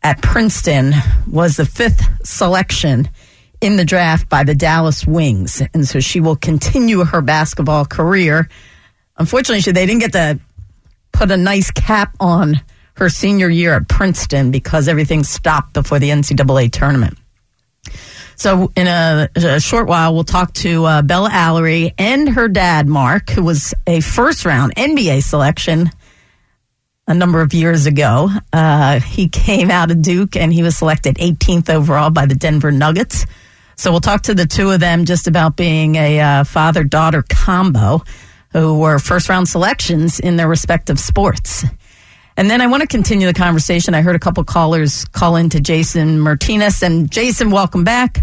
at Princeton was the 5th selection in the draft by the Dallas Wings. And so she will continue her basketball career. Unfortunately, they didn't get to put a nice cap on her senior year at Princeton because everything stopped before the NCAA tournament. So in a short while, we'll talk to Bella Alarie and her dad, Mark, who was a first-round NBA selection a number of years ago. He came out of Duke, and he was selected 18th overall by the Denver Nuggets. So we'll talk to the two of them just about being a father-daughter combo who were first-round selections in their respective sports. And then I want to continue the conversation. I heard a couple callers call in to Jason Martinez. And Jason, welcome back.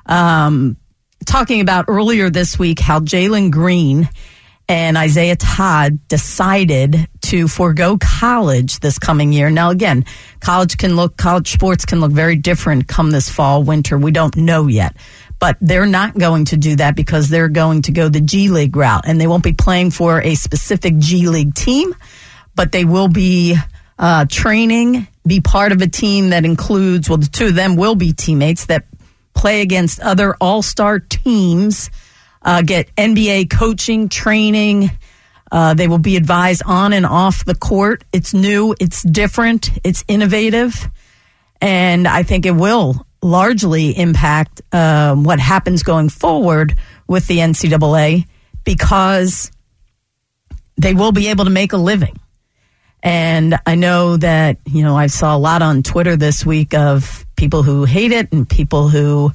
Talking about earlier this week how Jalen Green and Isaiah Todd decided to forego college this coming year. Now, again, college sports can look very different come this fall, winter. We don't know yet. But they're not going to do that because they're going to go the G League route. And they won't be playing for a specific G League team, but they will be training, be part of a team that includes, well, the two of them will be teammates that play against other all-star teams, get NBA coaching, training. They will be advised on and off the court. It's new, it's different, it's innovative, and I think it will largely impact what happens going forward with the NCAA because they will be able to make a living. And I know that, I saw a lot on Twitter this week of people who hate it and people who,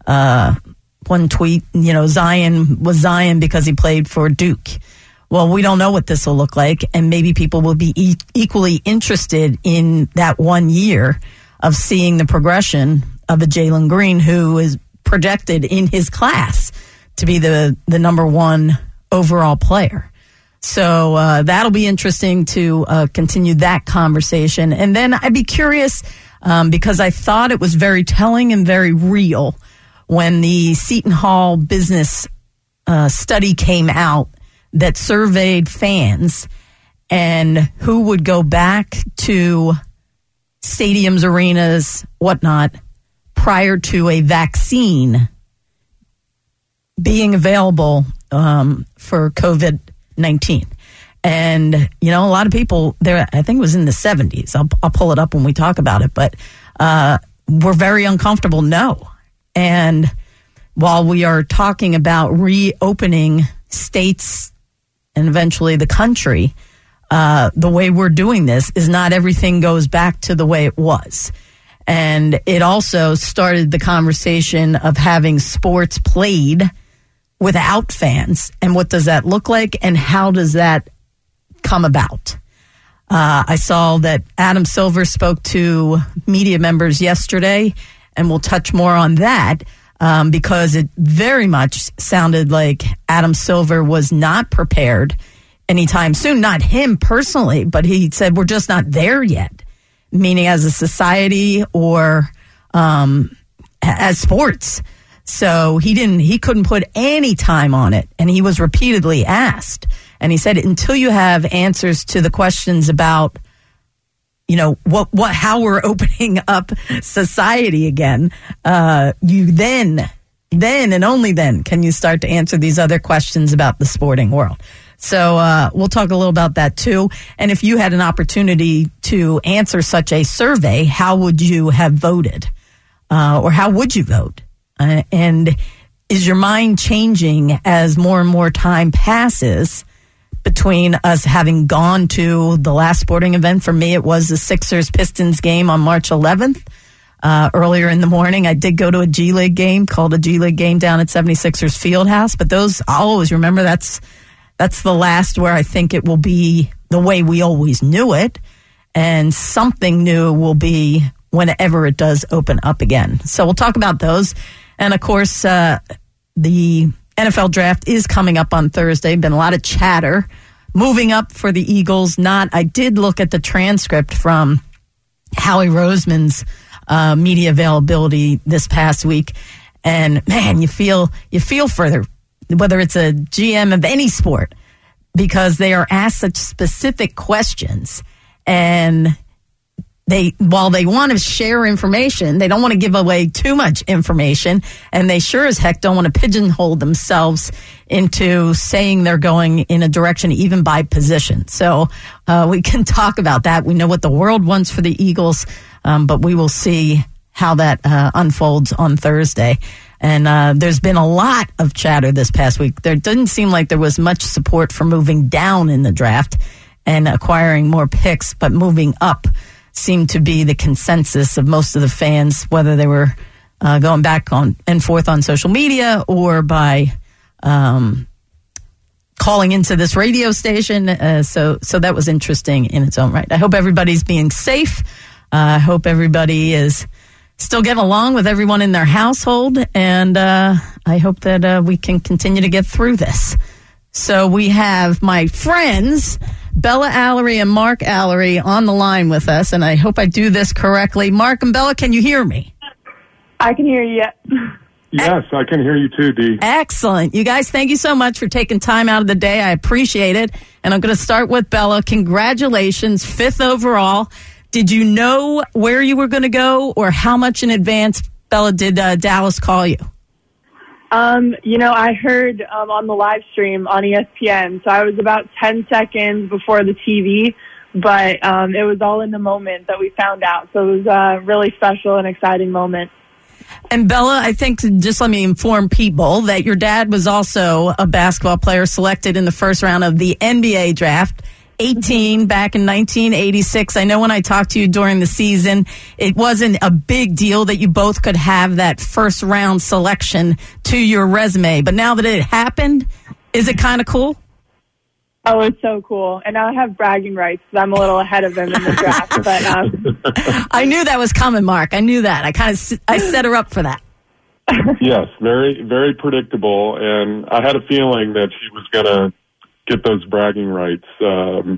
one tweet, Zion was Zion because he played for Duke. Well, we don't know what this will look like, and maybe people will be equally interested in that 1 year of seeing the progression of a Jalen Green who is projected in his class to be the number one overall player. So that'll be interesting to continue that conversation. And then I'd be curious because I thought it was very telling and very real when the Seton Hall business study came out that surveyed fans and who would go back to stadiums, arenas, whatnot, prior to a vaccine being available for COVID-19. And, a lot of people there, I think it was in the 70s. I'll pull it up when we talk about it, but we're very uncomfortable. No. And while we are talking about reopening states and eventually the country, the way we're doing this is not everything goes back to the way it was. And it also started the conversation of having sports played without fans. And what does that look like? And how does that come about? I saw that Adam Silver spoke to media members yesterday, and we'll touch more on that because it very much sounded like Adam Silver was not prepared anytime soon. Not him personally, but he said, we're just not there yet, meaning as a society or as sports. So he couldn't put any time on it. And he was repeatedly asked. And he said, until you have answers to the questions about, how we're opening up society again, you then and only then can you start to answer these other questions about the sporting world. So we'll talk a little about that too. And if you had an opportunity to answer such a survey, how would you have voted? Or how would you vote? And is your mind changing as more and more time passes between us having gone to the last sporting event? For me, it was the Sixers-Pistons game on March 11th. Earlier in the morning, I did go to a G League game called a G League game down at 76ers Fieldhouse. But those, I'll always remember that's the last where I think it will be the way we always knew it. And something new will be whenever it does open up again. So we'll talk about those. And, of course, the NFL draft is coming up on Thursday. Been a lot of chatter moving up for the Eagles. I did look at the transcript from Howie Roseman's media availability this past week. And, man, you feel further, whether it's a GM of any sport, because they are asked such specific questions. And while they want to share information, they don't want to give away too much information, and they sure as heck don't want to pigeonhole themselves into saying they're going in a direction even by position. So we can talk about that. We know what the world wants for the Eagles, but we will see how that unfolds on Thursday. And there's been a lot of chatter this past week. There didn't seem like there was much support for moving down in the draft and acquiring more picks, but moving up seemed to be the consensus of most of the fans, whether they were going back on and forth on social media or by calling into this radio station. So that was interesting in its own right. I hope everybody's being safe. I hope everybody is still getting along with everyone in their household. And I hope that we can continue to get through this. So we have my friends, Bella Alarie and Mark Alarie, on the line with us, and I hope I do this correctly. Mark and Bella, can you hear me? I can hear you. Yes, I can hear you too, Dee. Excellent. You guys, thank you so much for taking time out of the day. I appreciate it. And I'm going to start with Bella. Congratulations, 5th overall. Did you know where you were going to go, or how much in advance, Bella, did Dallas call you? I heard on the live stream on ESPN, so I was about 10 seconds before the TV, but it was all in the moment that we found out. So it was a really special and exciting moment. And Bella, I think, just let me inform people that your dad was also a basketball player selected in the first round of the NBA draft. 18 back in 1986. I know when I talked to you during the season, it wasn't a big deal that you both could have that first round selection to your resume. But now that it happened, is it kind of cool? Oh, it's so cool. And now I have bragging rights because I'm a little ahead of him in the draft. But I knew that was coming, Mark. I knew that. I set her up for that. Yes, very, very predictable. And I had a feeling that she was going to get those bragging rights. There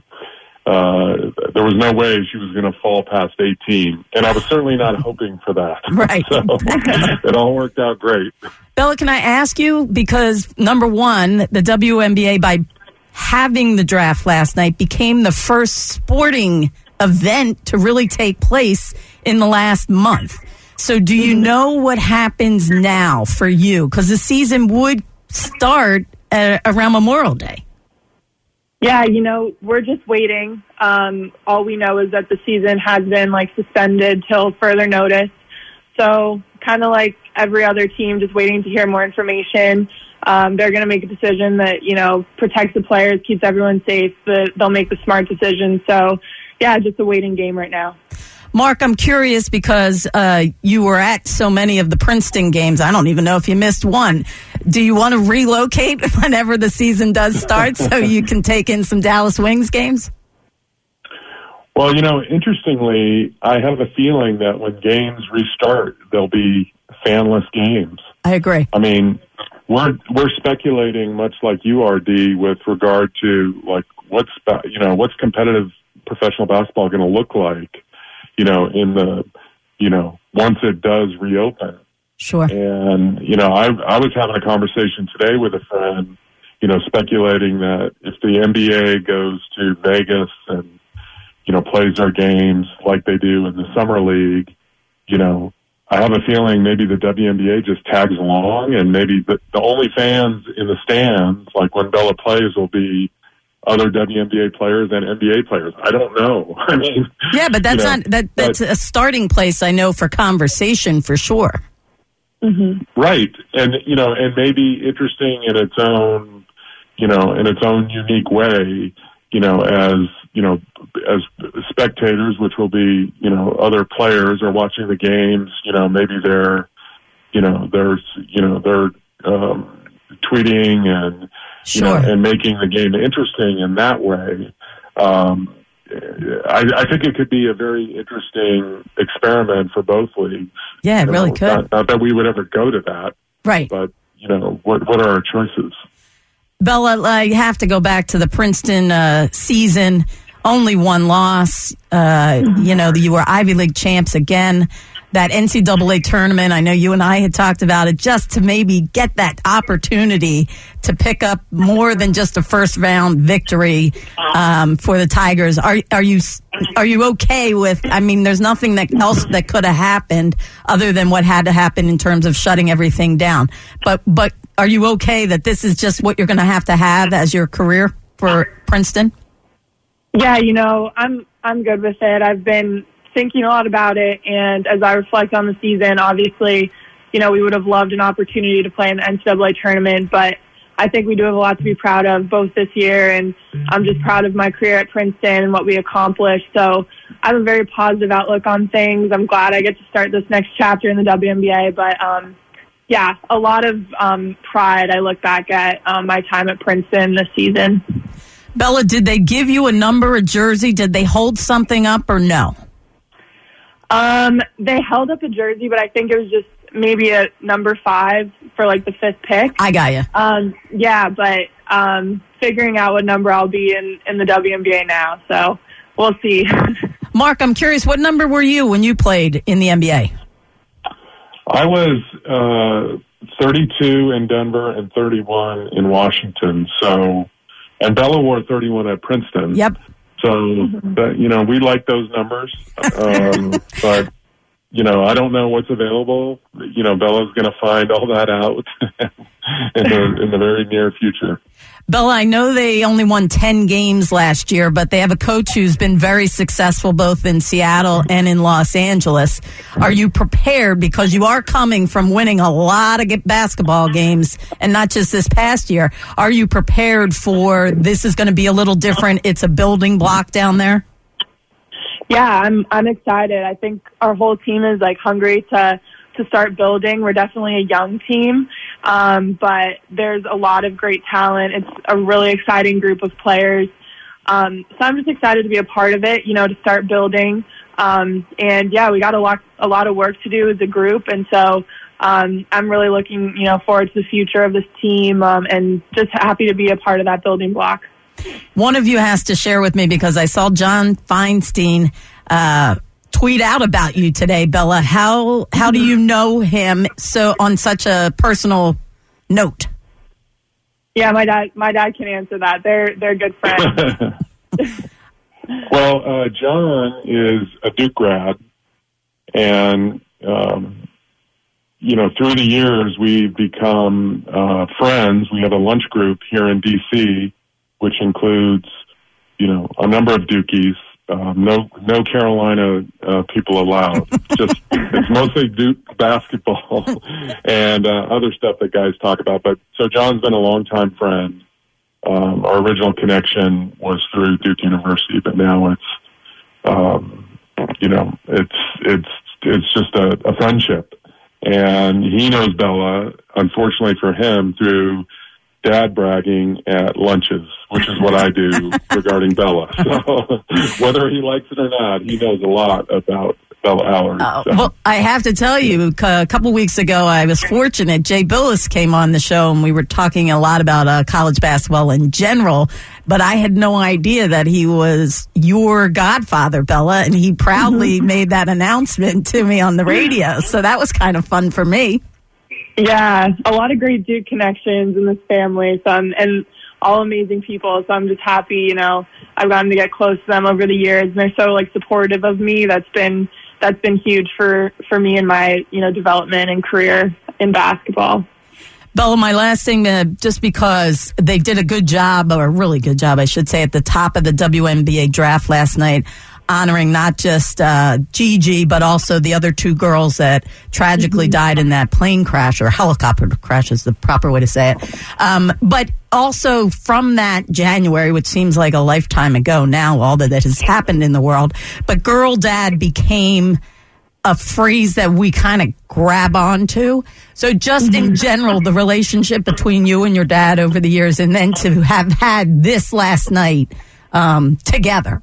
was no way she was going to fall past 18, and I was certainly not hoping for that. Right. So it all worked out great. Bella, can I ask you, because number one, the WNBA, by having the draft last night, became the first sporting event to really take place in the last month. So do you know what happens now for you? Because the season would start around Memorial Day. Yeah, we're just waiting. All we know is that the season has been suspended till further notice. So kind of like every other team, just waiting to hear more information. They're going to make a decision that, protects the players, keeps everyone safe, but they'll make the smart decision. So, yeah, just a waiting game right now. Mark, I'm curious because you were at so many of the Princeton games. I don't even know if you missed one. Do you want to relocate whenever the season does start so you can take in some Dallas Wings games? Well, interestingly, I have a feeling that when games restart, there'll be fanless games. I agree. I mean, we're speculating much like you are, Dee, with regard to what's competitive professional basketball going to look like, in the, once it does reopen. Sure. And, I was having a conversation today with a friend, speculating that if the NBA goes to Vegas and, plays their games like they do in the Summer League, I have a feeling maybe the WNBA just tags along, and maybe the only fans in the stands, like when Bella plays, will be other WNBA players and NBA players. I don't know. I mean, yeah, but that's that's a starting place, I know, for conversation for sure. Mm-hmm. Right, and and maybe interesting in its own, in its own unique way, as spectators, which will be, other players are watching the games, maybe they're tweeting and, sure, and making the game interesting in that way. I think it could be a very interesting experiment for both leagues. Yeah, it really could. Not that we would ever go to that. Right. But, what are our choices? Bella, I have to go back to the Princeton season. Only one loss. You were Ivy League champs again. that NCAA tournament. I know you and I had talked about it, just to maybe get that opportunity to pick up more than just a first round victory for the Tigers. Are you okay with? I mean, there's nothing else that could have happened other than what had to happen in terms of shutting everything down. But are you okay that this is just what you're going to have as your career for Princeton? Yeah, I'm good with it. I've been thinking a lot about it, and as I reflect on the season, obviously, we would have loved an opportunity to play in the NCAA tournament, but I think we do have a lot to be proud of both this year, and I'm just proud of my career at Princeton and what we accomplished. So I have a very positive outlook on things. I'm glad I get to start this next chapter in the WNBA, but a lot of pride. I look back at my time at Princeton this season. Bella, did they give you a number, a jersey? Did they hold something up or no? They held up a jersey, but I think it was just maybe a number 5 for like the 5th pick. I got you. But figuring out what number I'll be in the WNBA now. So we'll see. Mark, I'm curious, what number were you when you played in the NBA? I was 32 in Denver and 31 in Washington. And Bella wore 31 at Princeton. Yep. So, we like those numbers. But, I don't know what's available. Bella's going to find all that out in the very near future. Bella, I know they only won 10 games last year, but they have a coach who's been very successful both in Seattle and in Los Angeles. Are you prepared, because you are coming from winning a lot of basketball games, and not just this past year, are you prepared for this is going to be a little different? It's a building block down there? Yeah, I'm excited. I think our whole team is hungry to start building. We're definitely a young team, but there's a lot of great talent. It's a really exciting group of players. So I'm just excited to be a part of it, to start building. We got a lot of work to do as a group. And so I'm really looking, forward to the future of this team and just happy to be a part of that building block. One of you has to share with me, because I saw John Feinstein tweet out about you today, Bella. How do you know him so on such a personal note? Yeah, my dad can answer that. They're good friends. Well, John is a Duke grad, and through the years we've become friends. We have a lunch group here in D.C., which includes, a number of Dukies. No Carolina people allowed. It's mostly Duke basketball and other stuff that guys talk about. But so John's been a longtime friend. Our original connection was through Duke University, but now it's just a friendship. And he knows Bella, unfortunately for him, through dad bragging at lunches, which is what I do regarding Bella. So whether he likes it or not, he knows a lot about Bella Alarie. So. Well, I have to tell you, a couple weeks ago, I was fortunate. Jay Billis came on the show, and we were talking a lot about college basketball in general, but I had no idea that he was your godfather, Bella, and he proudly made that announcement to me on the radio. So that was kind of fun for me. Yeah, a lot of great Duke connections in this family, and all amazing people. So I'm just happy, I've gotten to get close to them over the years, and they're so supportive of me. That's been huge for me in my development and career in basketball. Bella, my last thing, just because they did a good job, or a really good job, I should say, at the top of the WNBA draft last night, honoring not just Gigi, but also the other 2 girls that tragically died in that plane crash, or helicopter crash is the proper way to say it. But also from that January, which seems like a lifetime ago now, all that has happened in the world, but Girl Dad became a phrase that we kind of grab onto. So just in general, the relationship between you and your dad over the years, and then to have had this last night together.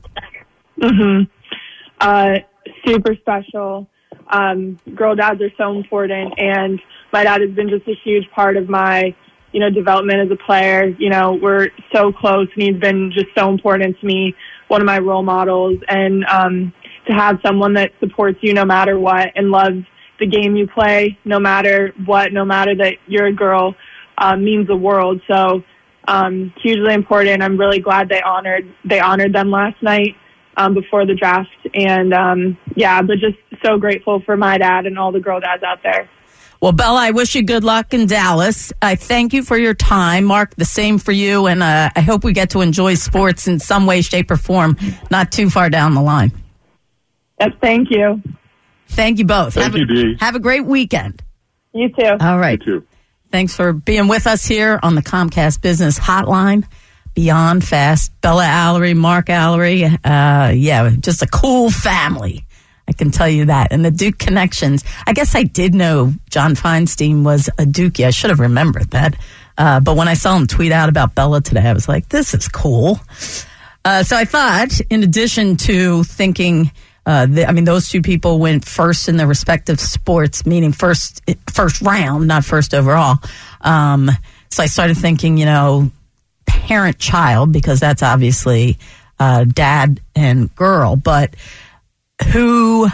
Super special. Girl dads are so important, and my dad has been just a huge part of my, development as a player. We're so close, and he's been just so important to me, one of my role models. And, to have someone that supports you no matter what and loves the game you play no matter what, no matter that you're a girl, means the world. So hugely important. I'm really glad they honored them last night before the draft. And but just so grateful for my dad and all the girl dads out there. Well, Bella, I wish you good luck in Dallas. I thank you for your time. Mark, the same for you. And I hope we get to enjoy sports in some way, shape, or form, not too far down the line. Yep, thank you. Thank you both. Thank you, Dee. Have a great weekend. You too. All right. You too. Thanks for being with us here on the Comcast Business Hotline. Beyond Fast. Bella Alarie, Mark Alarie. Just a cool family. I can tell you that. And the Duke connections. I guess I did know John Feinstein was a Dookie. I should have remembered that. But when I saw him tweet out about Bella today, I was like, this is cool. So I thought, in addition to thinking, those two people went first in their respective sports, meaning first round, not first overall. So I started thinking, parent-child, because that's obviously dad and girl, but who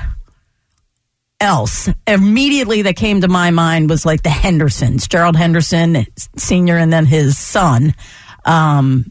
else? Immediately that came to my mind was like the Hendersons, Gerald Henderson Sr. and then his son. I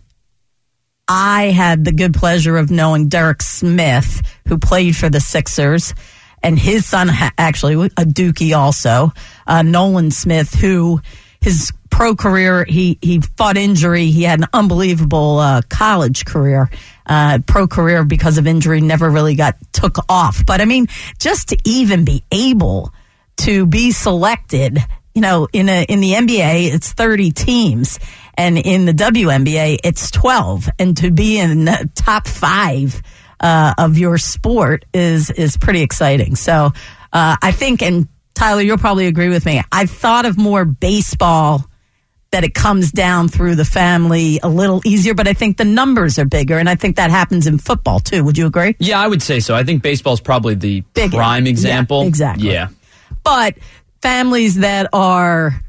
had the good pleasure of knowing Derek Smith, who played for the Sixers, and his son, actually a Dookie also, Nolan Smith, who his pro career, he fought injury. He had an unbelievable college career. Pro career, because of injury, never really took off. But I mean, just to even be able to be selected, in the NBA, it's 30 teams, and in the WNBA, it's 12. And to be in the top 5 of your sport is pretty exciting. So I think, and Tyler, you'll probably agree with me, I thought of more baseball, that it comes down through the family a little easier, but I think the numbers are bigger, and I think that happens in football too. Would you agree? Yeah, I would say so. I think baseball is probably the prime example. Yeah, exactly. Yeah. But families that are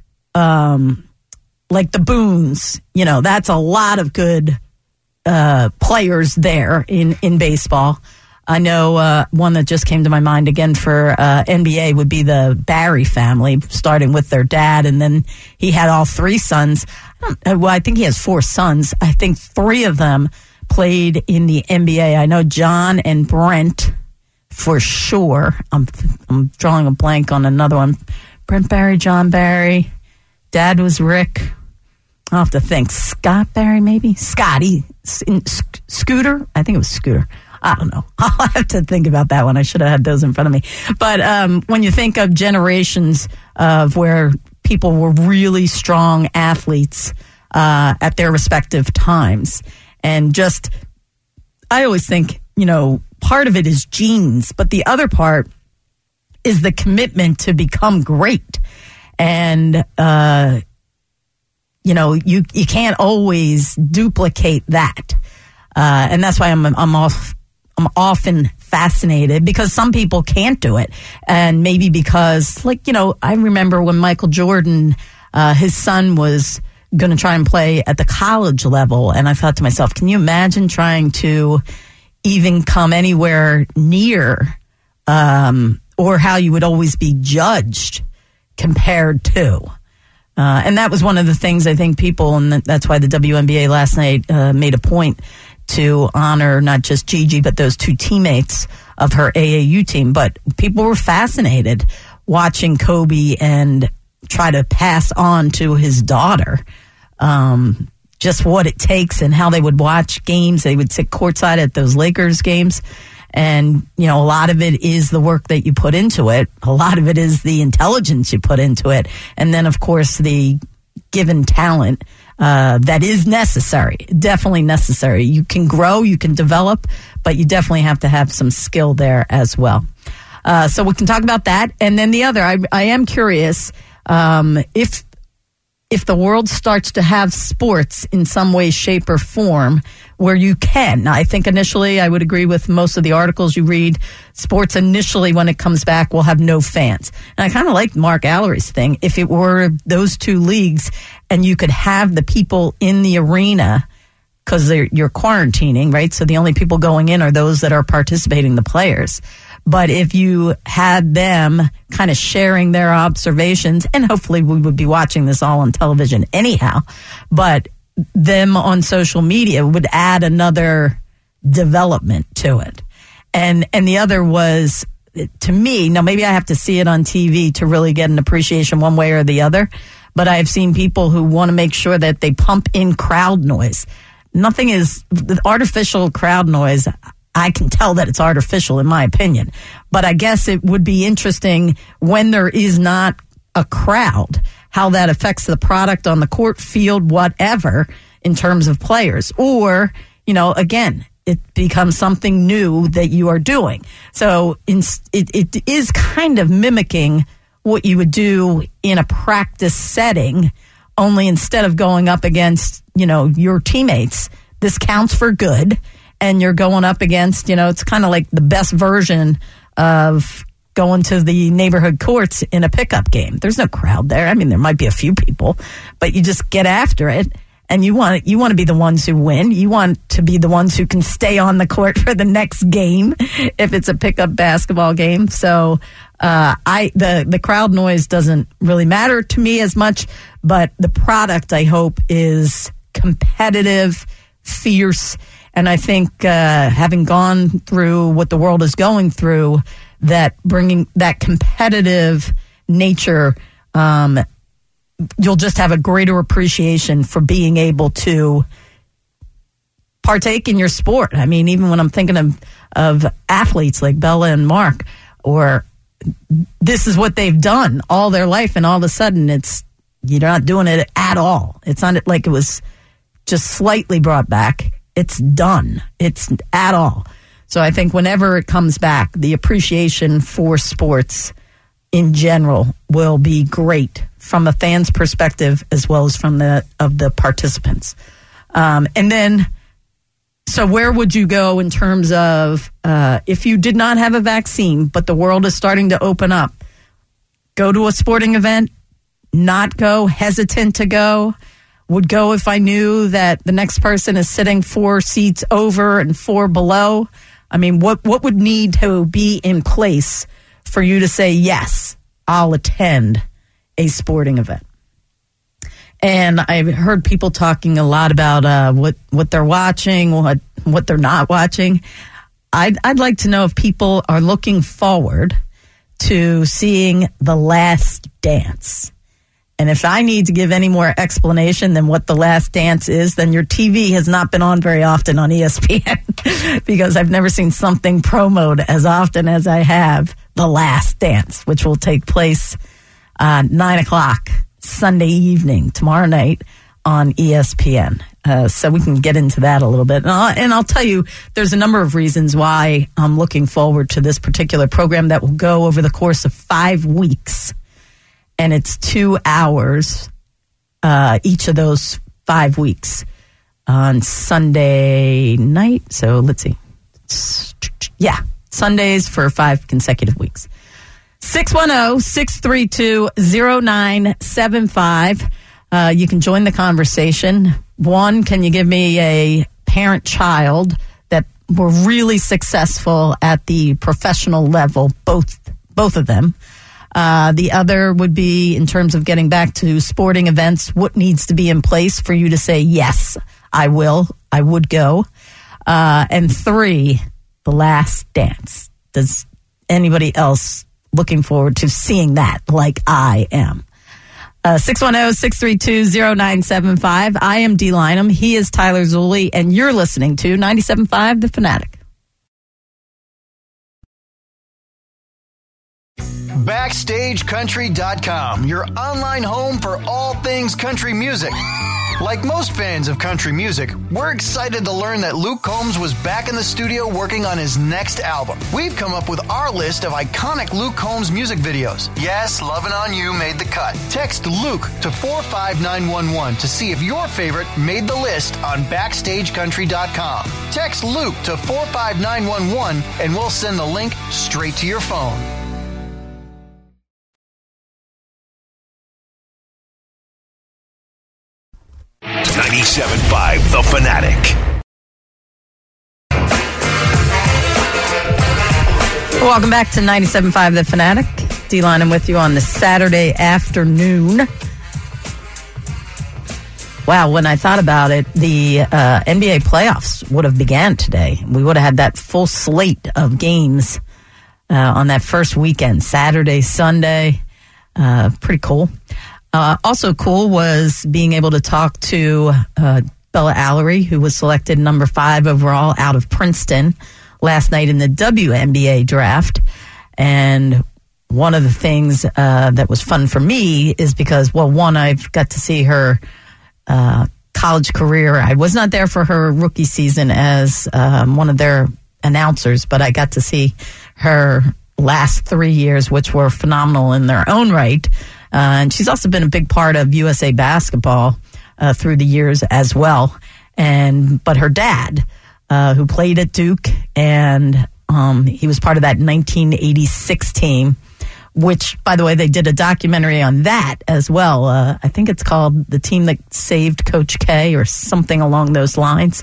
like the Boones, that's a lot of good players there in baseball. I know one that just came to my mind again for NBA would be the Barry family, starting with their dad, and then he had all 3 sons. I think he has 4 sons. I think 3 of them played in the NBA. I know John and Brent for sure. I'm drawing a blank on another one. Brent Barry, John Barry. Dad was Rick. I'll have to think. Scott Barry, maybe? Scotty. Scooter? I think it was Scooter. I don't know. I'll have to think about that one. I should have had those in front of me. But when you think of generations of where people were really strong athletes at their respective times, and just, I always think, part of it is genes, but the other part is the commitment to become great. And, you can't always duplicate that. And that's why I'm often fascinated, because some people can't do it. And maybe because, I remember when Michael Jordan, his son was going to try and play at the college level. And I thought to myself, can you imagine trying to even come anywhere near, or how you would always be judged compared to? And that was one of the things I think people, and that's why the WNBA last night made a point to honor not just Gigi, but those 2 teammates of her AAU team. But people were fascinated watching Kobe and try to pass on to his daughter just what it takes and how they would watch games. They would sit courtside at those Lakers games. And, a lot of it is the work that you put into it. A lot of it is the intelligence you put into it. And then, of course, the given talent that is necessary, definitely necessary. You can grow, you can develop, but you definitely have to have some skill there as well. So we can talk about that. And then the other, I am curious if the world starts to have sports in some way, shape, or form where you can. Now, I think initially I would agree with most of the articles you read. Sports initially, when it comes back, will have no fans. And I kind of like Mark Alarie's thing. If it were those 2 leagues and you could have the people in the arena because you're quarantining, right? So the only people going in are those that are participating, the players. But if you had them kind of sharing their observations, and hopefully we would be watching this all on television anyhow, but them on social media would add another development to it. And the other was, to me, now maybe I have to see it on TV to really get an appreciation one way or the other, but I've seen people who want to make sure that they pump in crowd noise. Nothing is the artificial crowd noise. I can tell that it's artificial in my opinion, but I guess it would be interesting when there is not a crowd, how that affects the product on the court, field, whatever, in terms of players. Or, again, it becomes something new that you are doing. So it is kind of mimicking what you would do in a practice setting, only instead of going up against, your teammates, this counts for good. And you're going up against, it's kind of like the best version of going to the neighborhood courts in a pickup game. There's no crowd there. I mean, there might be a few people, but you just get after it. And you want to be the ones who win. You want to be the ones who can stay on the court for the next game if it's a pickup basketball game. So the crowd noise doesn't really matter to me as much, but the product, I hope, is competitive, fierce. And I think having gone through what the world is going through, that bringing that competitive nature, you'll just have a greater appreciation for being able to partake in your sport. I mean, even when I'm thinking of athletes like Bella and Mark, or this is what they've done all their life, and all of a sudden you're not doing it at all. It's not like it was just slightly brought back. It's done. It's at all. So I think whenever it comes back, the appreciation for sports in general will be great from a fan's perspective as well as from the participants. And then, so where would you go in terms of if you did not have a vaccine, but the world is starting to open up? Go to a sporting event, not go, hesitant to go? Would go if I knew that the next person is sitting 4 seats over and 4 below? I mean, what would need to be in place for you to say, yes, I'll attend a sporting event? And I've heard people talking a lot about what they're watching, what they're not watching. I'd like to know if people are looking forward to seeing The Last Dance. And if I need to give any more explanation than what The Last Dance is, then your TV has not been on very often on ESPN because I've never seen something promoted as often as I have The Last Dance, which will take place 9 o'clock Sunday evening, tomorrow night on ESPN. So we can get into that a little bit. And I'll tell you, there's a number of reasons why I'm looking forward to this particular program that will go over the course of 5 weeks. And it's 2 hours each of those 5 weeks on Sunday night. So let's see. Yeah, Sundays for 5 consecutive weeks. 610-632-0975. You can join the conversation. One, can you give me a parent-child that were really successful at the professional level, both of them? The other would be in terms of getting back to sporting events, what needs to be in place for you to say, yes, I would go. And 3, The Last Dance. Does anybody else looking forward to seeing that like I am? 610-632-0975. I am Dee Lynham. He is Tyler Zulli, and you're listening to 97.5 The Fanatic. BackstageCountry.com, your online home for all things country music. Like most fans of country music, we're excited to learn that Luke Combs was back in the studio working on his next album. We've come up with our list of iconic Luke Combs music videos. Yes, Lovin' On You made the cut. Text Luke to 45911 to see if your favorite made the list on BackstageCountry.com. Text Luke to 45911 and we'll send the link straight to your phone. 97.5 97.5 The Fanatic. Welcome back to 97.5 The Fanatic. D-Line, I'm with you on the Saturday afternoon. Wow, when I thought about it, the NBA playoffs would have began today. We would have had that full slate of games on that first weekend, Saturday, Sunday. Pretty cool. Also cool was being able to talk to Bella Alarie, who was selected number 5 overall out of Princeton last night in the WNBA draft. And one of the things that was fun for me is because, well, one, I've got to see her college career. I was not there for her rookie season as one of their announcers, but I got to see her last 3 years, which were phenomenal in their own right. And she's also been a big part of USA basketball through the years as well. But her dad, who played at Duke, and he was part of that 1986 team, which, by the way, they did a documentary on that as well. I think it's called The Team That Saved Coach K or something along those lines.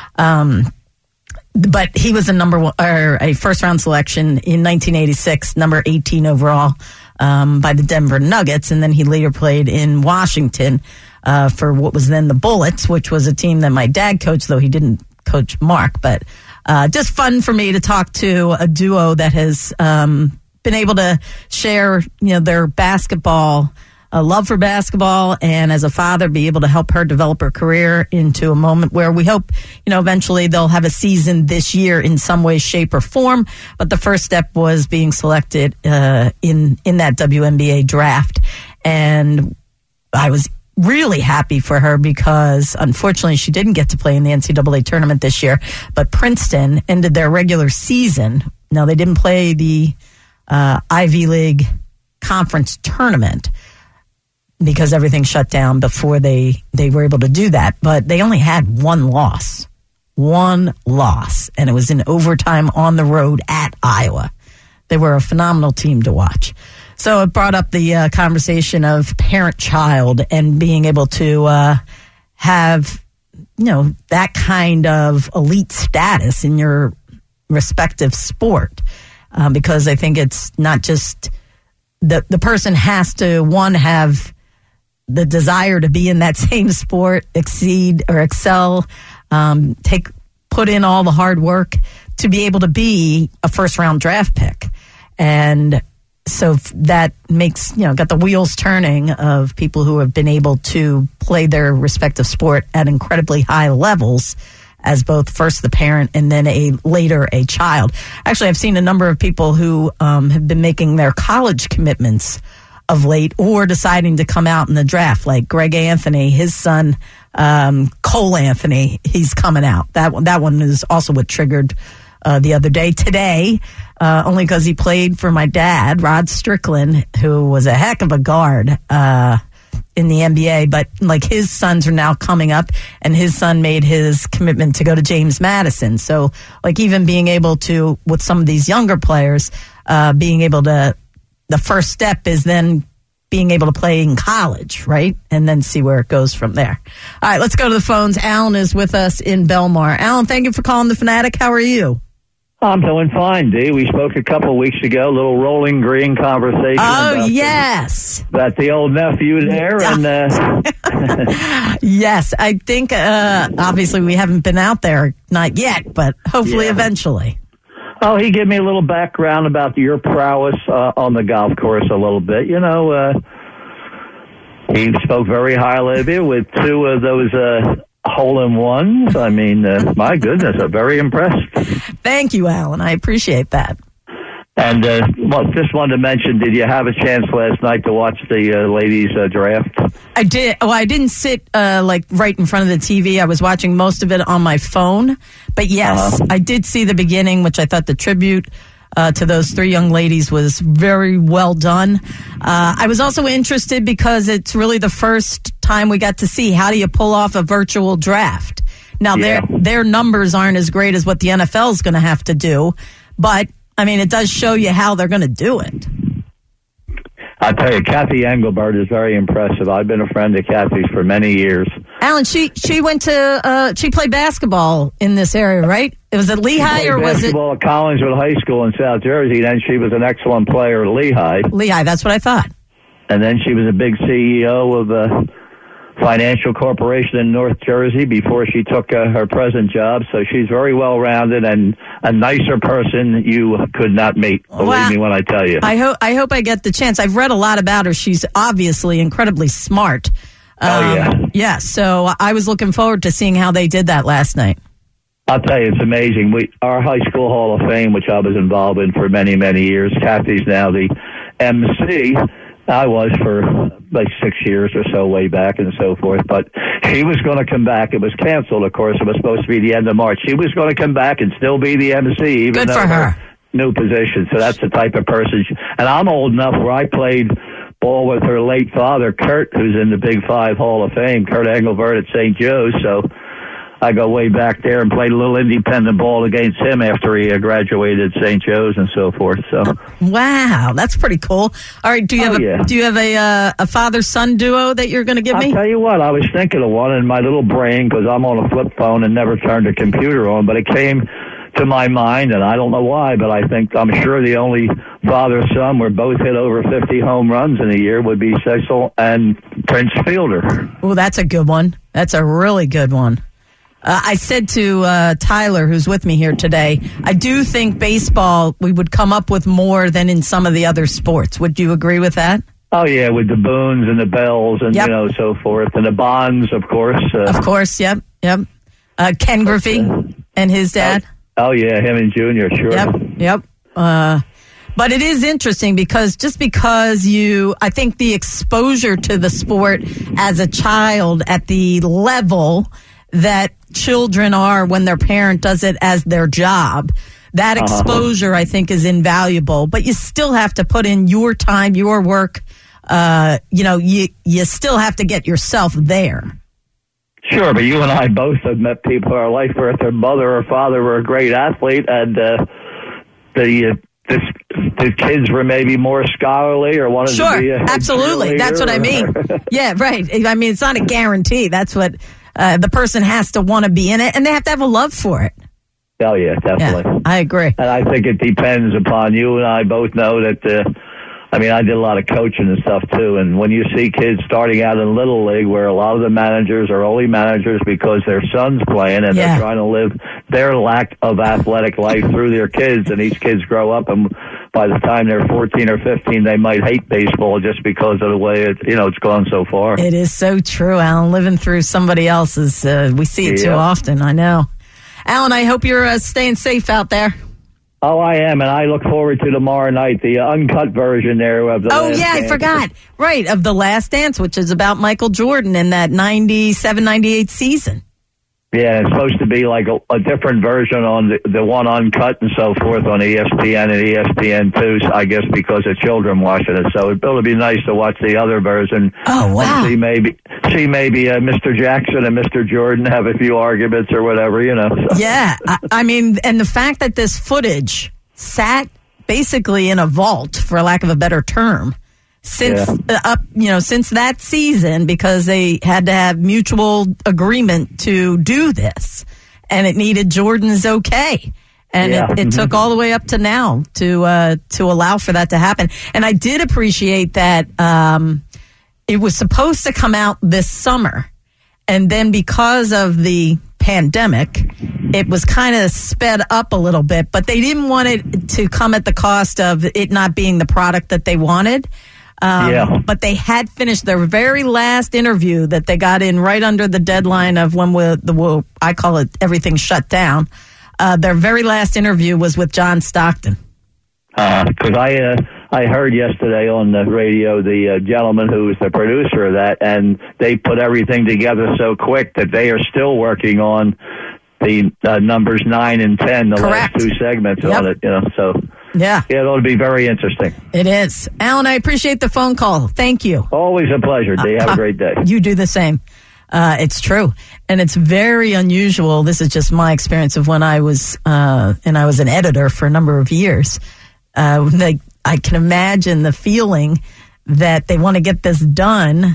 But he was a first-round selection in 1986, number 18 overall by the Denver Nuggets, and then he later played in Washington for what was then the Bullets, which was a team that my dad coached, though he didn't coach Mark. But just fun for me to talk to a duo that has been able to share, their basketball, a love for basketball, and as a father, be able to help her develop her career into a moment where we hope, eventually they'll have a season this year in some way, shape, or form. But the first step was being selected in that WNBA draft. And I was really happy for her because, unfortunately, she didn't get to play in the NCAA tournament this year. But Princeton ended their regular season. Now, they didn't play the Ivy League conference tournament because everything shut down before they were able to do that. But they only had one loss, and it was in overtime on the road at Iowa. They were a phenomenal team to watch. So it brought up the conversation of parent-child and being able to have, that kind of elite status in your respective sport. Because I think it's not just the person has to, one, have the desire to be in that same sport, exceed or excel, put in all the hard work to be able to be a first-round draft pick. And so that makes, got the wheels turning of people who have been able to play their respective sport at incredibly high levels as both first the parent and then later a child. Actually, I've seen a number of people who have been making their college commitments of late or deciding to come out in the draft, like Greg Anthony, his son, Cole Anthony, he's coming out. That one is also what triggered the other day. Today, only because he played for my dad, Rod Strickland, who was a heck of a guard in the NBA, but like his sons are now coming up, and his son made his commitment to go to James Madison. So like even being able to, with some of these younger players, being able to, the first step is then being able to play in college, right? And then see where it goes from there. All right, let's go to the phones. Alan is with us in Belmar. Alan, thank you for calling the Fanatic. How are you? I'm doing fine, Dee. We spoke a couple of weeks ago, a little Rolling Green conversation. Oh, yes. About the old nephew there. And yes, I think, obviously, we haven't been out there, not yet, but hopefully eventually. Oh, he gave me a little background about your prowess on the golf course a little bit. He spoke very highly of you with 2 of those hole-in-ones. I mean, my goodness, I'm very impressed. Thank you, Alan. I appreciate that. And just wanted to mention, did you have a chance last night to watch the ladies' draft? I did. Well, I didn't sit right in front of the TV. I was watching most of it on my phone. But yes, I did see the beginning, which I thought the tribute to those 3 young ladies was very well done. I was also interested because it's really the first time we got to see how do you pull off a virtual draft. Now, their numbers aren't as great as what the NFL is going to have to do, but I mean, it does show you how they're going to do it. I tell you, Kathy Engelbert is very impressive. I've been a friend of Kathy's for many years. Alan, she went to she played basketball in this area, right? It was at Lehigh, or was it basketball at Collinswood High School in South Jersey? Then she was an excellent player at Lehigh. Lehigh, that's what I thought. And then she was a big CEO of a financial corporation in North Jersey before she took her present job. So she's very well-rounded and a nicer person you could not meet. Believe me when I tell you. I hope I get the chance. I've read a lot about her. She's obviously incredibly smart. Yeah, so I was looking forward to seeing how they did that last night. I'll tell you, it's amazing. Our High School Hall of Fame, which I was involved in for many, many years, Kathy's now the MC. I was for like 6 years or so way back and so forth. But she was going to come back. It was canceled, of course. It was supposed to be the end of March. She was going to come back and still be the MC, even Good though for her. New position. So that's the type of person. And I'm old enough where I played ball with her late father, Kurt, who's in the Big Five Hall of Fame, Kurt Engelbert at St. Joe's. So I go way back there and played a little independent ball against him after he graduated at St. Joe's and so forth. So, wow, that's pretty cool. All right, do you have a father-son duo that you're going to give me? I'll tell you what, I was thinking of one in my little brain because I'm on a flip phone and never turned a computer on, but it came to my mind, and I don't know why, but I'm sure the only father-son where both hit over 50 home runs in a year would be Cecil and Prince Fielder. Oh, that's a good one. That's a really good one. I said to Tyler, who's with me here today, I do think baseball, we would come up with more than in some of the other sports. Would you agree with that? Oh, yeah, with the Boones and the Bells and, so forth. And the Bonds, of course. Of course, yep. Ken Griffey and his dad. Oh, yeah, him and Junior, sure. Yep. But it is interesting because I think the exposure to the sport as a child at the level that children are when their parent does it as their job, that exposure I think is invaluable. But you still have to put in your time, your work. You still have to get yourself there. Sure, but you and I both have met people in our life where their mother or father were a great athlete, and the kids were maybe more scholarly or wanted to be a absolutely. That's what I mean. Yeah, right. I mean, it's not a guarantee. That's what the person has to want to be in it, and they have to have a love for it. Oh, yeah, definitely. Yeah, I agree. And I think it depends upon you, and I both know that, I did a lot of coaching and stuff, too, and when you see kids starting out in Little League where a lot of the managers are only managers because their son's playing and they're trying to live their lack of athletic life through their kids, and these kids grow up, and by the time they're 14 or 15, they might hate baseball just because of the way it's gone so far. It is so true, Alan. Living through somebody else's, we see it too often, I know. Alan, I hope you're staying safe out there. Oh, I am, and I look forward to tomorrow night, the uncut version there of the Last Dance. I forgot. Right, of The Last Dance, which is about Michael Jordan in that 97-98 season. Yeah, it's supposed to be like a different version on the one uncut and so forth on ESPN and ESPN2, I guess because of children watching it. So it'll be nice to watch the other version. Oh, wow. And see maybe Mr. Jackson and Mr. Jordan have a few arguments or whatever, So. Yeah, and the fact that this footage sat basically in a vault, for lack of a better term, since that season, because they had to have mutual agreement to do this, and it needed Jordan's okay, and it took all the way up to now to allow for that to happen. And I did appreciate that it was supposed to come out this summer, and then because of the pandemic, it was kind of sped up a little bit, but they didn't want it to come at the cost of it not being the product that they wanted. But they had finished their very last interview that they got in right under the deadline of when I call it everything shut down. Their very last interview was with John Stockton. Because I heard yesterday on the radio the gentleman who was the producer of that, and they put everything together so quick that they are still working on the numbers 9 and 10, the Correct. last two segments on it. So. Yeah, it'll be very interesting. It is. Alan, I appreciate the phone call. Thank you. Always a pleasure, Dee. Have a great day. You do the same. It's true. And it's very unusual. This is just my experience of when I was an editor for a number of years. I can imagine the feeling that they want to get this done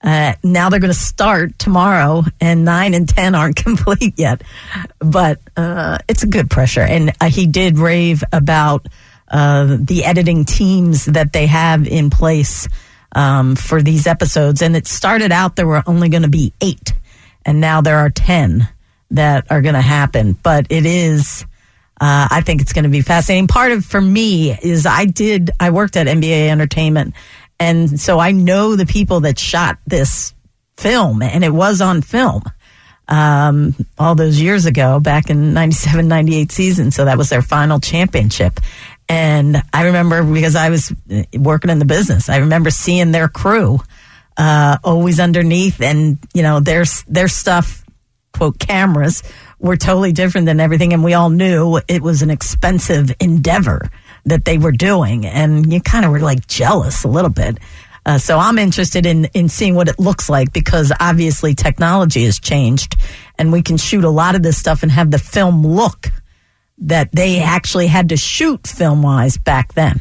Now they're going to start tomorrow, and 9 and 10 aren't complete yet. But it's a good pressure. And he did rave about the editing teams that they have in place for these episodes. And it started out there were only going to be 8, and now there are 10 that are going to happen. But it is, I think it's going to be fascinating. Part of, for me, is I worked at NBA Entertainment, and so I know the people that shot this film, and it was on film all those years ago, back in 97, 98 season. So that was their final championship. And I remember, because I was working in the business, I remember seeing their crew always underneath, and, their stuff, quote, cameras were totally different than everything. And we all knew it was an expensive endeavor that they were doing. And you kind of were like jealous a little bit. So I'm interested in seeing what it looks like, because obviously technology has changed, and we can shoot a lot of this stuff and have the film look that they actually had to shoot film-wise back then.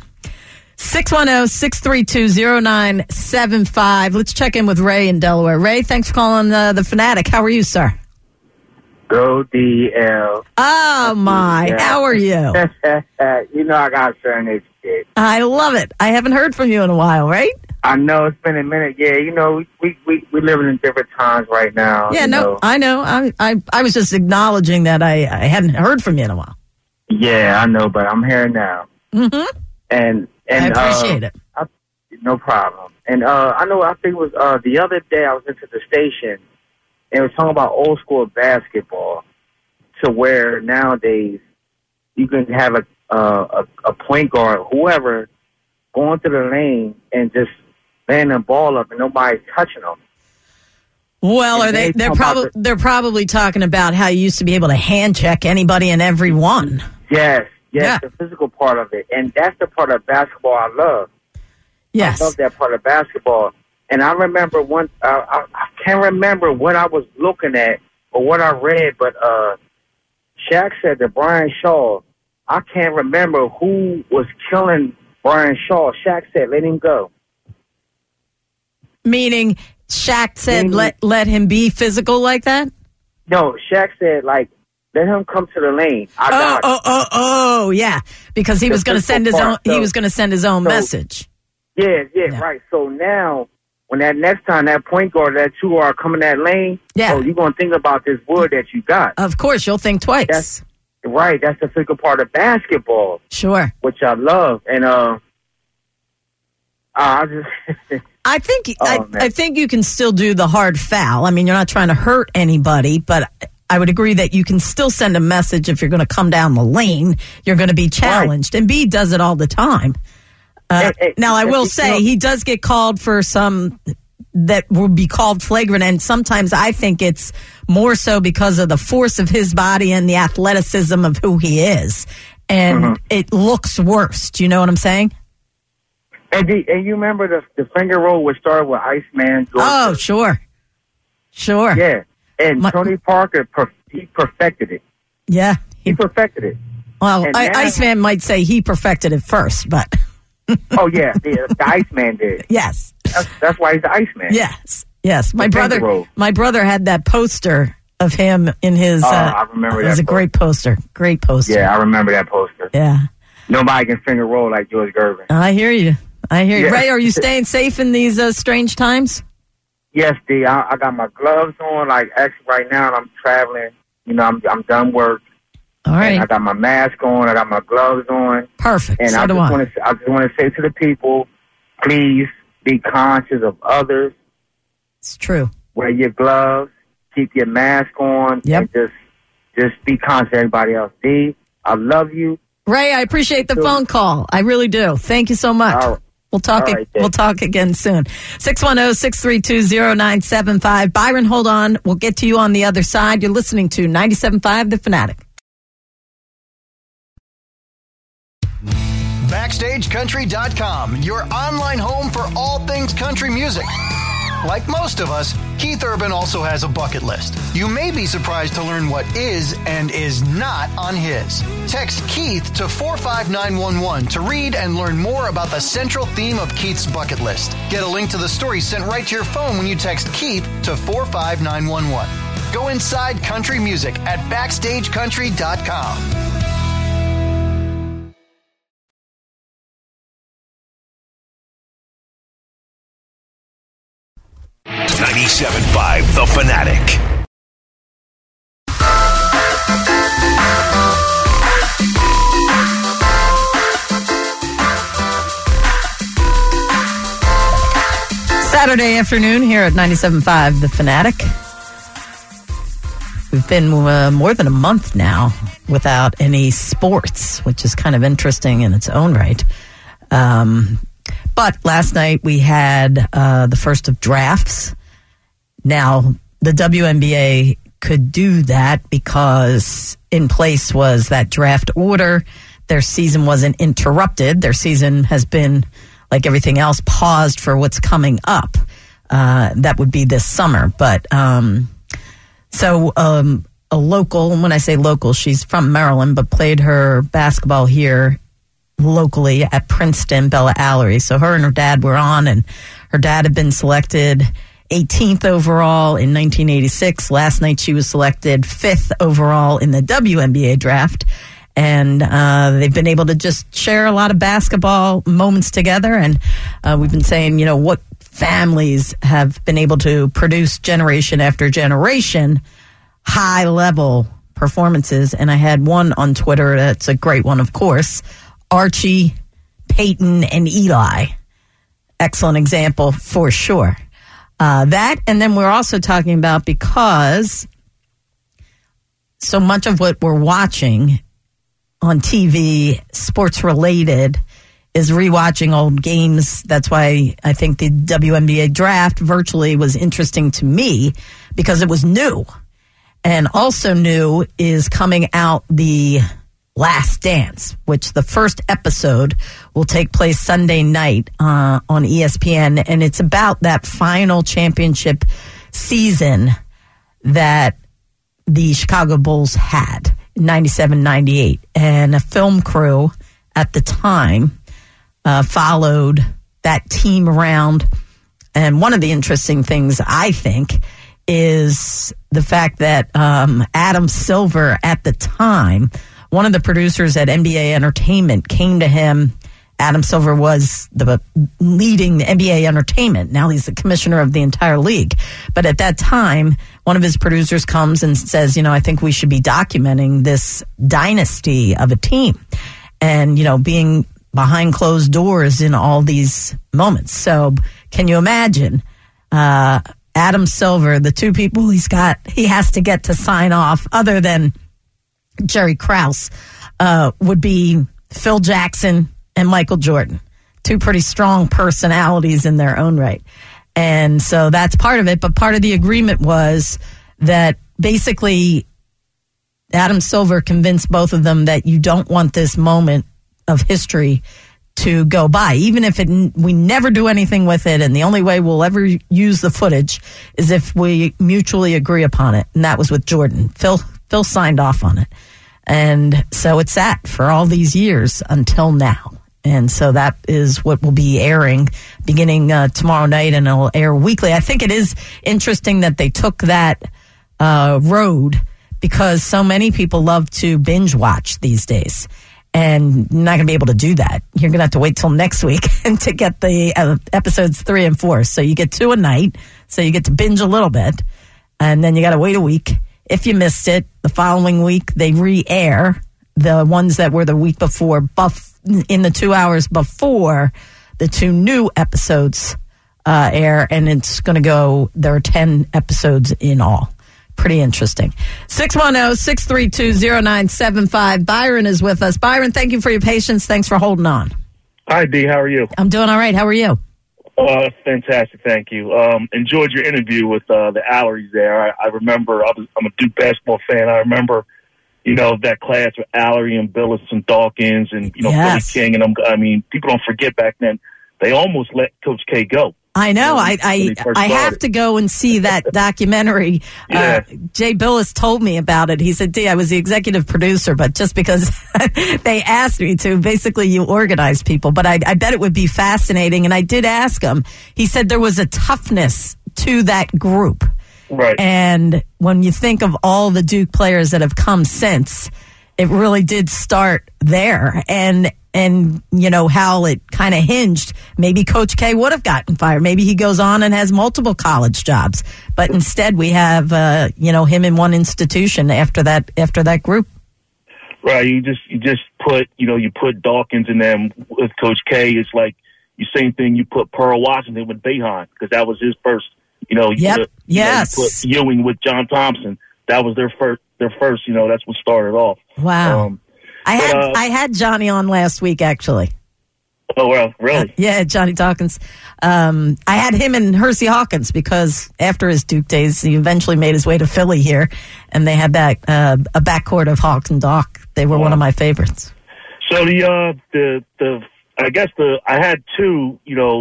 610-632-0975. Let's check in with Ray in Delaware. Ray, thanks for calling the Fanatic. How are you, sir? Go DL. Oh, my. Yeah. How are you? I got a certain kid. I love it. I haven't heard from you in a while, right? I know. It's been a minute. Yeah, we living in different times right now. Yeah, I know. I was just acknowledging that I hadn't heard from you in a while. Yeah, I know, but I'm here now. Mm-hmm. And I appreciate it. No problem. And I think it was the other day I was into the station, and it was talking about old school basketball, to where nowadays you can have a point guard, whoever, going to the lane and just laying the ball up and nobody's touching them. Well, they're probably talking about how you used to be able to hand check anybody and everyone. Yes, the physical part of it. And that's the part of basketball I love. Yes. I love that part of basketball. And I remember I can't remember what I was looking at or what I read, but Shaq said that Brian Shaw, I can't remember who was killing Brian Shaw. Shaq said, let him go. Meaning Shaq said, let him be physical like that? No, Shaq said, let him come to the lane. Yeah, because he was going to send his own. He was going to send his own message. Yeah, right. So now, when that next time that point guard, that two are coming that lane, you're going to think about this wood that you got. Of course, you'll think twice. That's right. That's the physical part of basketball. Sure. Which I love, and I think you can still do the hard foul. I mean, you're not trying to hurt anybody, but I would agree that you can still send a message if you're going to come down the lane. You're going to be challenged, and B does it all the time. Now, I will say he does get called for some that will be called flagrant, and sometimes I think it's more so because of the force of his body and the athleticism of who he is, and it looks worse. Do you know what I'm saying? And you remember the finger roll which started with Iceman? Oh, sure. Yeah, and Tony Parker, he perfected it. Yeah. He perfected it. Well, Iceman might say he perfected it first, but... Oh, yeah, the Iceman did. Yes. That's why he's the Iceman. Yes. My brother had that poster of him in his... I remember that. It was a great poster. Yeah, I remember that poster. Yeah. Nobody can finger roll like George Gervin. I hear you. Yeah. Ray, are you staying safe in these strange times? Yes, D. I got my gloves on. Like, actually, right now, I'm traveling. I'm done work. All right. And I got my mask on. I got my gloves on. Perfect. And I just want to say to the people, please be conscious of others. It's true. Wear your gloves. Keep your mask on. Yep. And just be conscious of everybody else. D, I love you. Ray, I appreciate the phone call. I really do. Thank you so much. All right. We'll talk again soon. 610-632-0975. Byron, hold on. We'll get to you on the other side. You're listening to 97.5 The Fanatic. BackstageCountry.com, your online home for all things country music. Like most of us, Keith Urban also has a bucket list. You may be surprised to learn what is and is not on his. Text Keith to 45911 to read and learn more about the central theme of Keith's bucket list. Get a link to the story sent right to your phone when you text Keith to 45911. Go inside country music at BackstageCountry.com. 97.5 The Fanatic. Saturday afternoon here at 97.5 The Fanatic. We've been more than a month now without any sports, which is kind of interesting in its own right. But last night we had the first of drafts. Now, the WNBA could do that because in place was that draft order. Their season wasn't interrupted. Their season has been, like everything else, paused for what's coming up. That would be this summer. But a local, when I say local, she's from Maryland, but played her basketball here locally at Princeton, Bella Allery. So her and her dad were on, and her dad had been selected 18th overall in 1986. Last night she was selected 5th overall in the WNBA draft. And they've been able to just share a lot of basketball moments together. And we've been saying, you know, what families have been able to produce generation after generation high-level performances. And I had one on Twitter that's a great one, of course. Archie, Peyton, and Eli. Excellent example for sure. That, and then we're also talking about, because so much of what we're watching on TV, sports related, is rewatching old games. That's why I think the WNBA draft virtually was interesting to me, because it was new. And also new is coming out the Last Dance, which the first episode will take place Sunday night on ESPN. And it's about that final championship season that the Chicago Bulls had in 97-98. And a film crew at the time followed that team around. And one of the interesting things, I think, is the fact that Adam Silver at the time, one of the producers at NBA Entertainment, came to him. Adam Silver was leading the NBA Entertainment. Now he's the commissioner of the entire league. But at that time, one of his producers comes and says, you know, I think we should be documenting this dynasty of a team and, you know, being behind closed doors in all these moments. So can you imagine Adam Silver, the two people he has to get to sign off, other than Jerry Krause, would be Phil Jackson and Michael Jordan. Two pretty strong personalities in their own right. And so that's part of it. But part of the agreement was that basically Adam Silver convinced both of them that you don't want this moment of history to go by, even if we never do anything with it, and the only way we'll ever use the footage is if we mutually agree upon it. And that was with Jordan. Phil signed off on it. And so it's that for all these years until now. And so that is what will be airing beginning tomorrow night, and it'll air weekly. I think it is interesting that they took that road, because so many people love to binge watch these days. And you're not going to be able to do that. You're going to have to wait till next week to get the episodes 3 and 4. So you get 2 a night. So you get to binge a little bit. And then you got to wait a week. If you missed it, the following week they re-air the ones that were the week before, in the 2 hours before the 2 new episodes air. And it's going to go, there are 10 episodes in all. Pretty interesting. 610-632-0975. Byron is with us. Byron, thank you for your patience. Thanks for holding on. Hi, Dee. How are you? I'm doing all right. How are you? Fantastic. Thank you. Enjoyed your interview with the Alleries there. I remember, I'm a Duke basketball fan. I remember, you know, that class with Allery and Billis and Dawkins and, you know, yes. Billy King. And people don't forget back then, they almost let Coach K go. I know. I have to go and see that documentary. Yeah. Jay Billis told me about it. He said, I was the executive producer, but just because they asked me to, basically you organize people. But I bet it would be fascinating. And I did ask him. He said there was a toughness to that group. Right. And when you think of all the Duke players that have come since, it really did start there. And you know, how it kind of hinged. Maybe Coach K would have gotten fired. Maybe he goes on and has multiple college jobs. But instead we have, him in one institution after that group. Right. You just put, you put Dawkins in them with Coach K. It's like the same thing you put Pearl Washington with Boeheim, because that was his first, Yes. You put Ewing with John Thompson. That was their first, that's what started off. Wow. I had Johnny on last week, actually. Oh, well, really? Yeah, Johnny Dawkins. I had him and Hersey Hawkins because after his Duke days, he eventually made his way to Philly here, and they had that a backcourt of Hawks and Doc. They were one of my favorites. So I had two,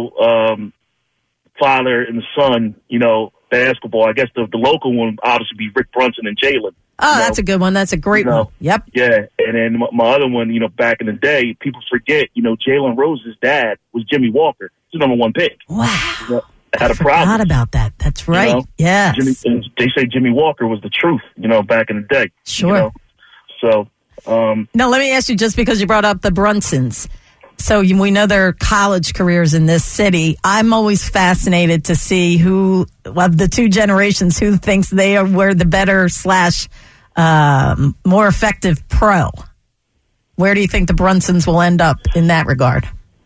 father and son, basketball. I guess the local one obviously be Rick Brunson and Jalen. Oh, that's a good one. That's a great one. Yep. Yeah, and then my other one, back in the day, people forget, Jalen Rose's dad was Jimmy Walker, his number one pick. Wow. Had I a problem. forgot about that. That's right. Yes. They say Jimmy Walker was the truth, back in the day. Sure. So. Now, let me ask you, just because you brought up the Brunsons. So we know their college careers in this city. I'm always fascinated to see who, of the two generations, who thinks they were the better / more effective pro. Where do you think the Brunsons will end up in that regard?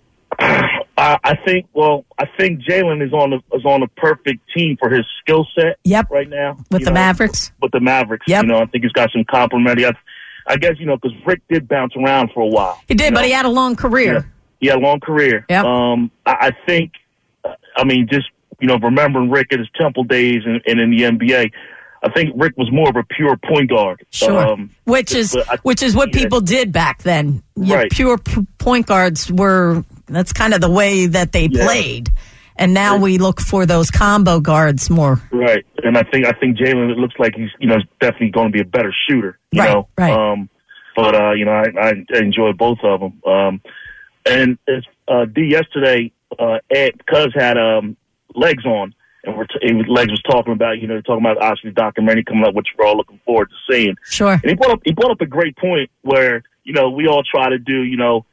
I think Jalen is on the perfect team for his skill set. Yep. Right now with the Mavericks. With the Mavericks, yep. I think he's got some complementary. I guess, because Rick did bounce around for a while. He did, but he had a long career. Yeah, he had a long career. Yep. I think, just, remembering Rick at his Temple days and in the NBA, I think Rick was more of a pure point guard. Sure. Which is what people did back then. Right. Pure point guards that's kind of the way that they played. And now we look for those combo guards more. Right. And I think Jalen, it looks like he's, definitely going to be a better shooter. Right. But I enjoy both of them. And yesterday, Ed Cuz had Legs on, and Legs was talking about, obviously the documentary coming up, which we're all looking forward to seeing. Sure. And he brought up a great point where, we all try to do,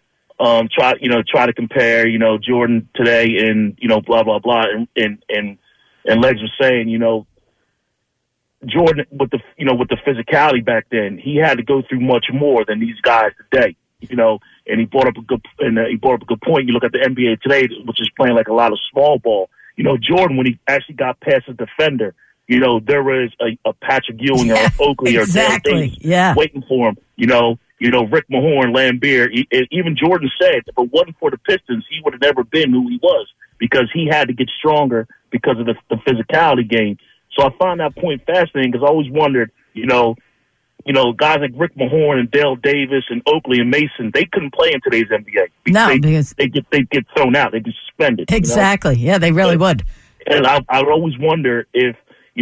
try to compare, Jordan today and, blah, blah, blah. And Legs was saying, Jordan with the physicality back then, he had to go through much more than these guys today, and he brought up a good point. You look at the NBA today, which is playing like a lot of small ball. Jordan, when he actually got past a defender, there was a Patrick Ewing or Oakley or Dale Davis waiting for him, Rick Mahorn, Lambeer, even Jordan said if it wasn't for the Pistons, he would have never been who he was because he had to get stronger because of the physicality game. So I find that point fascinating because I always wondered, guys like Rick Mahorn and Dale Davis and Oakley and Mason, they couldn't play in today's NBA. Because they get thrown out, they'd be suspended. Exactly. Yeah, they really would. And I would always wonder if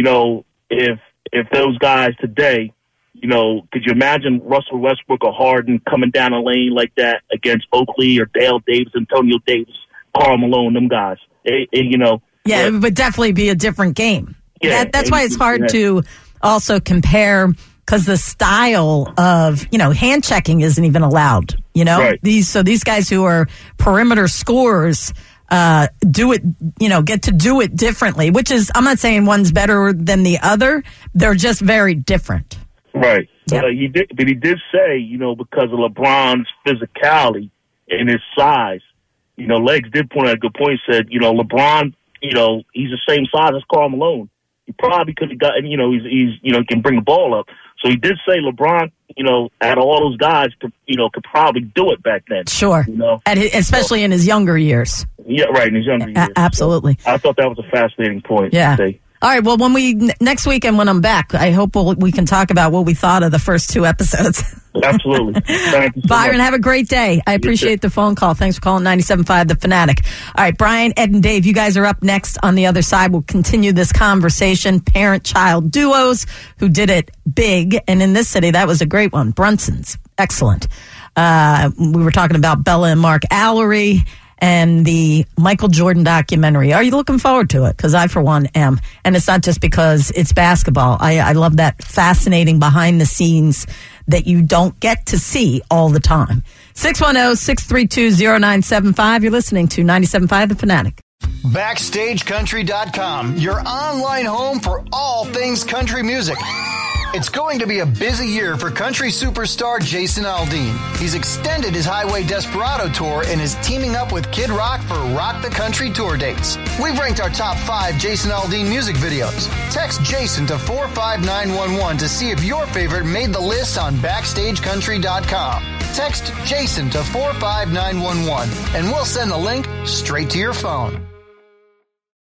those guys today, could you imagine Russell Westbrook or Harden coming down a lane like that against Oakley or Dale Davis, Antonio Davis, Karl Malone, them guys? Yeah, it would definitely be a different game. Yeah, that's why it's hard to also compare, because the style of, hand checking isn't even allowed, Right. These guys who are perimeter scorers do it, get to do it differently, which is, I'm not saying one's better than the other. They're just very different. Right. Yep. He did say, because of LeBron's physicality and his size, Legs did point out a good point. He said, LeBron, he's the same size as Karl Malone. He probably could have gotten, he's can bring the ball up. So he did say LeBron, out of all those guys, could probably do it back then. Sure. Especially in his younger years. Yeah, right, in his younger years. Absolutely. So I thought that was a fascinating point. Yeah. All right. Well, next weekend when I'm back, I hope we can talk about what we thought of the first 2 episodes. Absolutely. Thank you so Byron, much. have a great day. I appreciate the phone call. Thanks for calling 97.5 The Fanatic. All right, Brian, Ed, and Dave, you guys are up next on the other side. We'll continue this conversation. Parent-child duos who did it big. And in this city, that was a great one. Brunson's. Excellent. We were talking about Bella and Mark Allery and the Michael Jordan documentary. Are you looking forward to it? Because I, for one, am. And it's not just because it's basketball. I love that fascinating behind the scenes that you don't get to see all the time. 610-632-0975. You're listening to 97.5 The Fanatic. BackstageCountry.com, your online home for all things country music. It's going to be a busy year for country superstar Jason Aldean. He's extended his Highway Desperado tour and is teaming up with Kid Rock for Rock the Country tour dates. We've ranked our top 5 Jason Aldean music videos. Text Jason to 45911 to see if your favorite made the list on BackstageCountry.com. Text Jason to 45911 and we'll send the link straight to your phone.